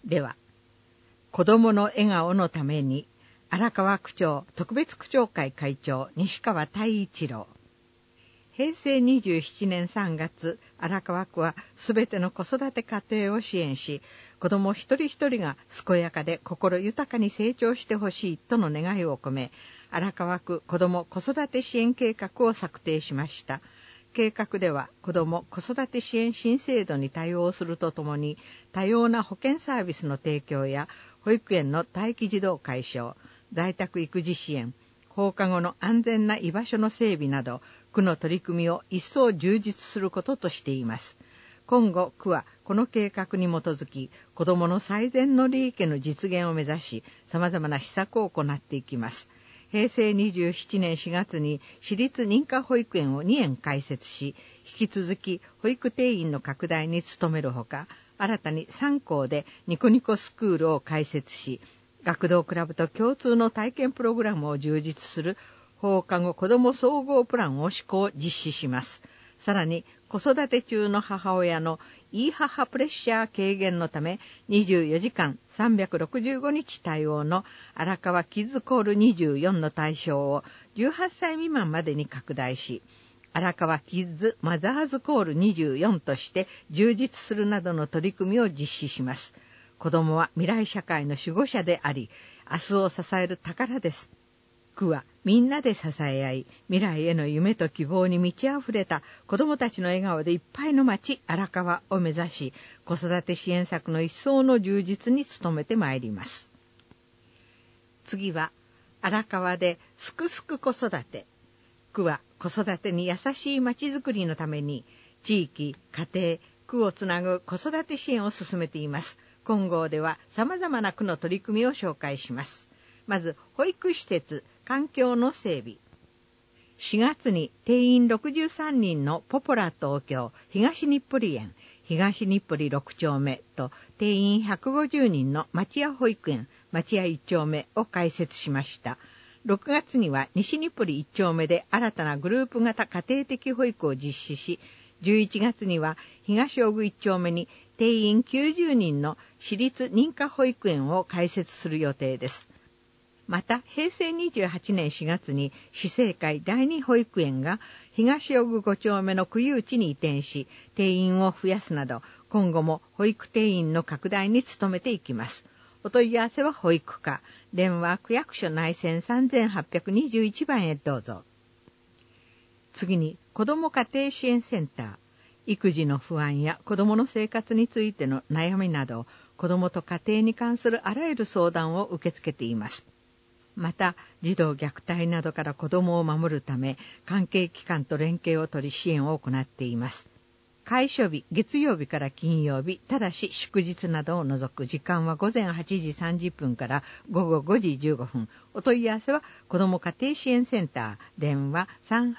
では、子どもの笑顔のために、荒川区長特別区長会会長西川太一郎。平成27年3月、荒川区はすべての子育て家庭を支援し、子ども一人一人が健やかで心豊かに成長してほしいとの願いを込め、荒川区子ども子育て支援計画を策定しました。計画では子ども子育て支援新制度に対応するとともに、多様な保健サービスの提供や保育園の待機児童解消、在宅育児支援、放課後の安全な居場所の整備など、区の取り組みを一層充実することとしています。今後、区はこの計画に基づき、子どもの最善の利益の実現を目指し、様々な施策を行っていきます。平成27年4月に私立認可保育園を2園開設し、引き続き保育定員の拡大に努めるほか、新たに3校でニコニコスクールを開設し、学童クラブと共通の体験プログラムを充実する放課後子ども総合プランを施行実施します。さらに子育て中の母親のいい母プレッシャー軽減のため24時間365日対応の荒川キッズコール24の対象を18歳未満までに拡大し、荒川キッズマザーズコール24として充実するなどの取り組みを実施します。子どもは未来社会の守護者であり、明日を支える宝です。区はみんなで支え合い、未来への夢と希望に満ち溢れた子どもたちの笑顔でいっぱいの街荒川を目指し、子育て支援策の一層の充実に努めてまいります。次は荒川ですくすく子育て。区は子育てに優しい街づくりのために地域、家庭、区をつなぐ子育て支援を進めています。今号では様々な区の取り組みを紹介します。まず、保育施設、環境の整備。4月に定員63人のポポラ東京東日暮里園、東日暮里6丁目と定員150人の町屋保育園、町屋1丁目を開設しました。6月には西日暮里1丁目で新たなグループ型家庭的保育を実施し、11月には東尾久1丁目に定員90人の私立認可保育園を開設する予定です。また、平成28年4月に市政会第2保育園が東尾久5丁目の区有地に移転し、定員を増やすなど、今後も保育定員の拡大に努めていきます。お問い合わせは保育課、電話区役所内線3821番へどうぞ。次に、子ども家庭支援センター。育児の不安や子どもの生活についての悩みなど、子どもと家庭に関するあらゆる相談を受け付けています。また、児童虐待などから子どもを守るため、関係機関と連携を取り支援を行っています。開所日、月曜日から金曜日、ただし祝日などを除く時間は午前8時30分から午後5時15分。お問い合わせは、子ども家庭支援センター、電話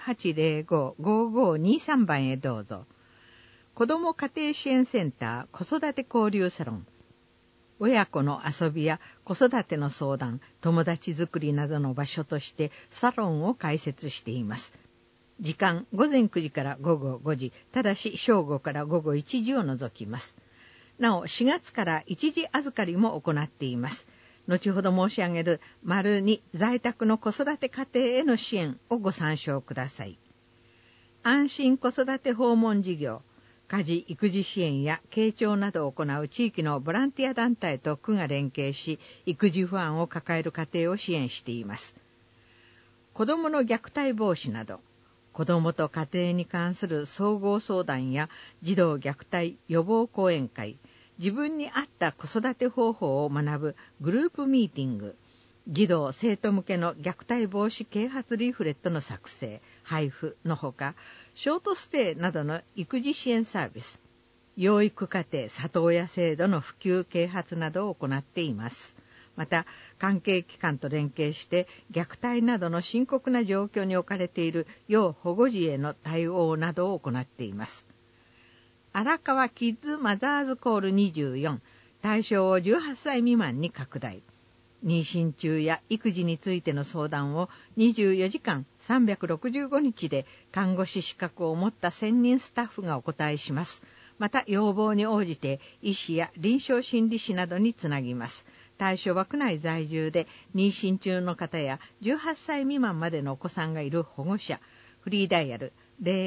3805-5523 番へどうぞ。子ども家庭支援センター、子育て交流サロン。親子の遊びや子育ての相談、友達作りなどの場所としてサロンを開設しています。時間、午前9時から午後5時、ただし正午から午後1時を除きます。なお、4月から一時預かりも行っています。後ほど申し上げる2在宅の子育て家庭への支援をご参照ください。安心子育て訪問事業。家事・育児支援や傾聴などを行う地域のボランティア団体と区が連携し、育児不安を抱える家庭を支援しています。子どもの虐待防止など、子どもと家庭に関する総合相談や児童虐待予防講演会、自分に合った子育て方法を学ぶグループミーティング、児童生徒向けの虐待防止啓発リーフレットの作成、配布のほか、ショートステイなどの育児支援サービス、養育家庭里親制度の普及啓発などを行っています。また、関係機関と連携して虐待などの深刻な状況に置かれている要保護児への対応などを行っています。荒川キッズマザーズコール24、対象を18歳未満に拡大。妊娠中や育児についての相談を24時間365日で看護師資格を持った専任スタッフがお答えします。 また要望に応じて医師や臨床心理士などにつなぎます。対象は区内在住で妊娠中の方や18歳未満までのお子さんがいる保護者、フリーダイヤル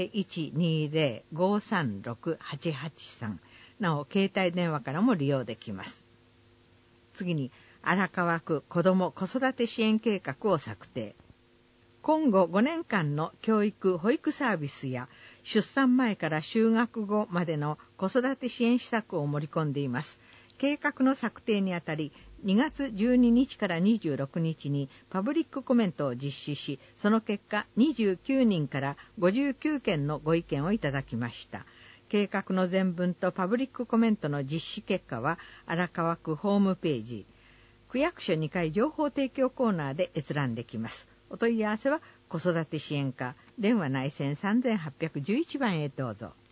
0120-536-883 なお携帯電話からも利用できます。次に荒川区子ども子育て支援計画を策定。今後5年間の教育・保育サービスや出産前から就学後までの子育て支援施策を盛り込んでいます。計画の策定にあたり2月12日から26日にパブリックコメントを実施し、その結果29人から59件のご意見をいただきました。計画の全文とパブリックコメントの実施結果は荒川区ホームページ、区役所2階情報提供コーナーで閲覧できます。お問い合わせは子育て支援課電話内線3811番へどうぞ。